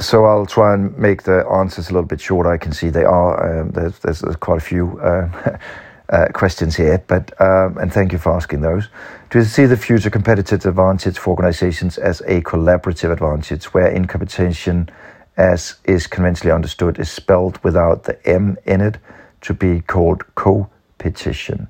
So I'll try and make the answers a little bit shorter. I can see they are. There's quite a few questions here, but and thank you for asking those. Do you see the future competitive advantage for organizations as a collaborative advantage, where competition, as is conventionally understood, is spelled without the M in it, to be called co-petition?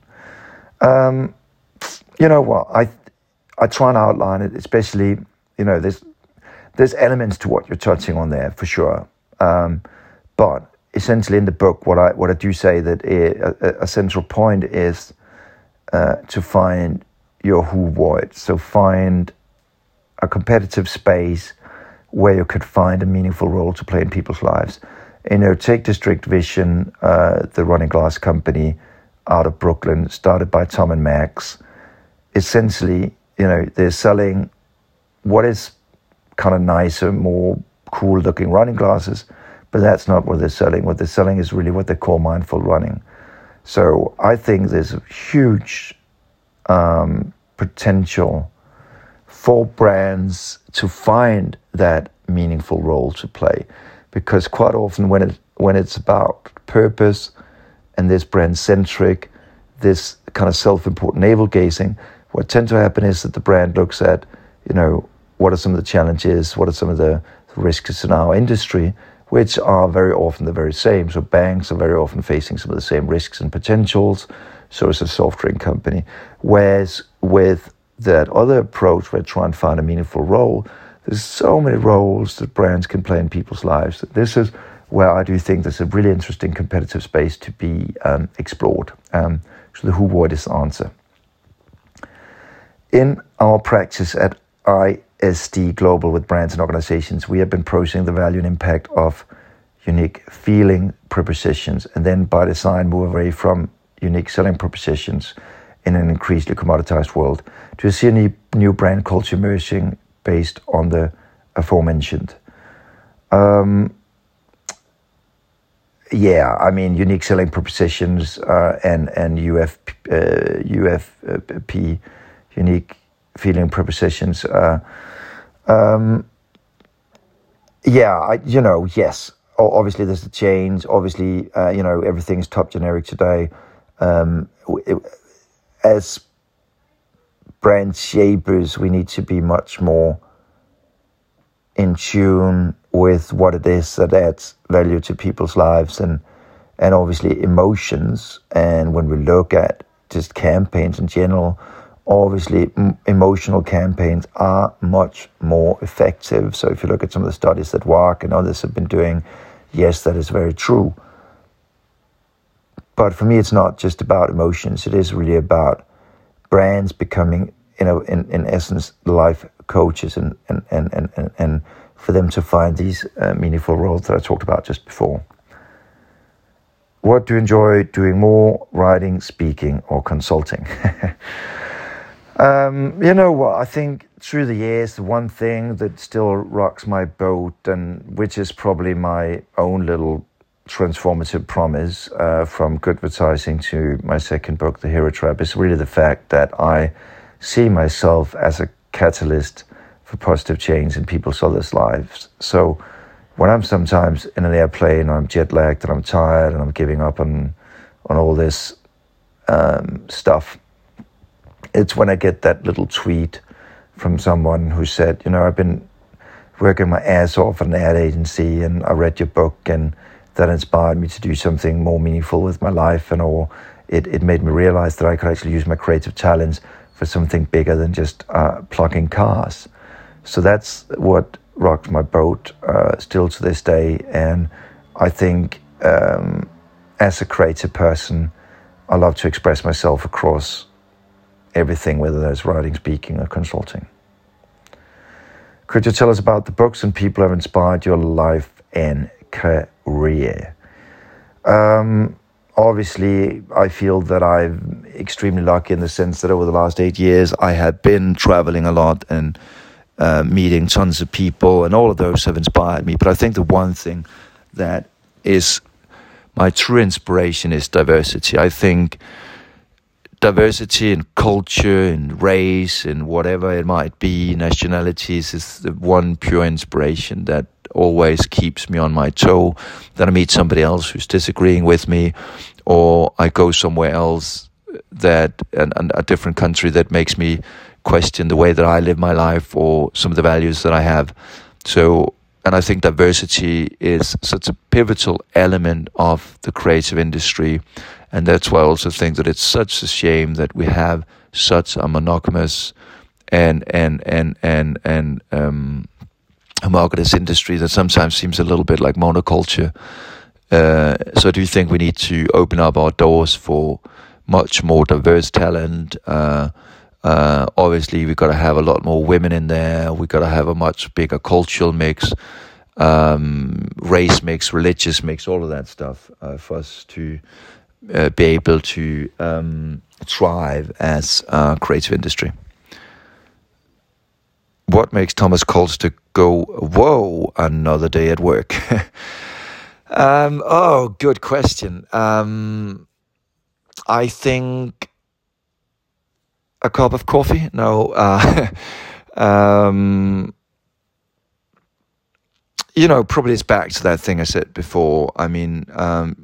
You know what? I try and outline it, especially, you know, there's elements to what you're touching on there for sure. But essentially in the book, what I do say that a central point is to find your who void. So find a competitive space where you could find a meaningful role to play in people's lives. You know, take District Vision, the running glass company out of Brooklyn, started by Tom and Max. Essentially, you know, they're selling what is kind of nicer, more cool looking running glasses, but that's not what they're selling. What they're selling is really what they call mindful running. So I think there's a huge potential for brands to find that meaningful role to play, because quite often when it's about purpose and this brand centric, this kind of self-important navel gazing, what tends to happen is that the brand looks at, you know, what are some of the challenges, what are some of the risks in our industry, which are very often the very same. So banks are very often facing some of the same risks and potentials, so is a soft drink company. Whereas with that other approach, where try and find a meaningful role, there's so many roles that brands can play in people's lives. This is where I do think there's a really interesting competitive space to be explored. So the who void is the answer. In our practice at ISD Global with brands and organizations, we have been processing the value and impact of unique feeling propositions, and then by design move away from unique selling propositions in an increasingly commoditized world. Do you see any new brand culture emerging based on the aforementioned? Yeah, I mean, unique selling propositions and UFP, unique feeling propositions. Yes. Obviously, there's a change. Obviously, everything's top generic today. As brand shapers, we need to be much more in tune with what it is that adds value to people's lives and obviously emotions. And when we look at just campaigns in general, obviously emotional campaigns are much more effective. So if you look at some of the studies that WARC and others have been doing, yes, that is very true. But for me, it's not just about emotions. It is really about brands becoming, in essence, life coaches and for them to find these meaningful roles that I talked about just before. What do you enjoy doing more, writing, speaking, or consulting? You know what? I think through the years, the one thing that still rocks my boat, and which is probably my own little transformative promise from good advertising to my second book, The Hero Trap, is really the fact that I see myself as a catalyst for positive change in people's others' lives. So when I'm sometimes in an airplane, or I'm jet lagged and I'm tired and I'm giving up on all this stuff, it's when I get that little tweet from someone who said, I've been working my ass off at an ad agency and I read your book and that inspired me to do something more meaningful with my life, or it made me realize that I could actually use my creative talents for something bigger than just plugging cars. So that's what rocked my boat still to this day. And I think as a creative person, I love to express myself across everything, whether that's writing, speaking, or consulting. Could you tell us about the books and people who have inspired your life and career? Obviously, I feel that I'm extremely lucky in the sense that over the last 8 years, I have been traveling a lot and meeting tons of people, and all of those have inspired me. But I think the one thing that is my true inspiration is diversity. I think diversity in culture, in race, in whatever it might be, nationalities, is the one pure inspiration that always keeps me on my toe. That I meet somebody else who's disagreeing with me, or I go somewhere else and a different country that makes me question the way that I live my life or some of the values that I have. So, and I think diversity is such a pivotal element of the creative industry, and that's why I also think that it's such a shame that we have such a monogamous and homogeneous industry that sometimes seems a little bit like monoculture. So I do think we need to open up our doors for much more diverse talent. Obviously, we've got to have a lot more women in there. We've got to have a much bigger cultural mix, race mix, religious mix, all of that stuff for us to be able to thrive as a creative industry. What makes Thomas Kolster go, whoa, another day at work? Good question. I think a cup of coffee? No. Probably it's back to that thing I said before. I mean, I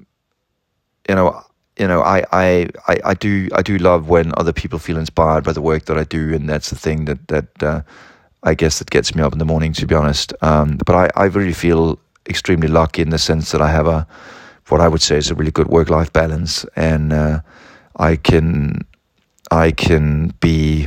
do love when other people feel inspired by the work that I do, and that's the thing that I guess that gets me up in the morning, to be honest. But I really feel extremely lucky in the sense that I have what I would say is a really good work-life balance, and I can be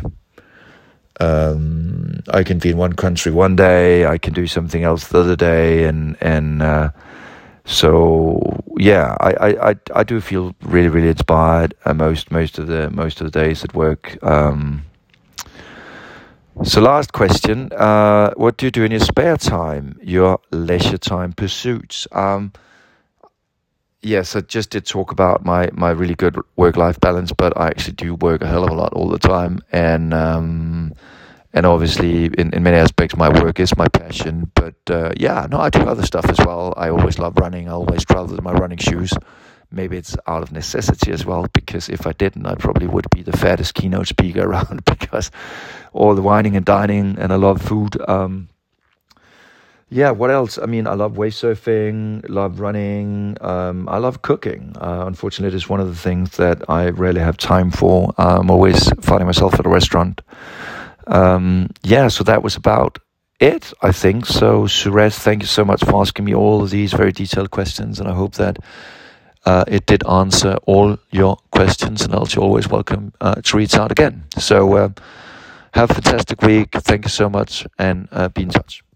in one country one day, I can do something else the other day, and so yeah, I do feel really, really inspired most of the days at work. So last question, what do you do in your spare time, your leisure time pursuits? Yes, I just did talk about my really good work-life balance, but I actually do work a hell of a lot all the time, and obviously in many aspects my work is my passion, but I do other stuff as well. I always love running. I always travel with my running shoes. Maybe it's out of necessity as well, because if I didn't, I probably would be the fattest keynote speaker around, because all the whining and dining, and I love food. What else? I mean, I love wave surfing, love running, I love cooking. Unfortunately, it is one of the things that I rarely have time for. I'm always finding myself at a restaurant. So that was about it, I think. So, Suresh, thank you so much for asking me all of these very detailed questions, and I hope that it did answer all your questions, and I'll always welcome to reach out again. So, have a fantastic week. Thank you so much, and be in touch.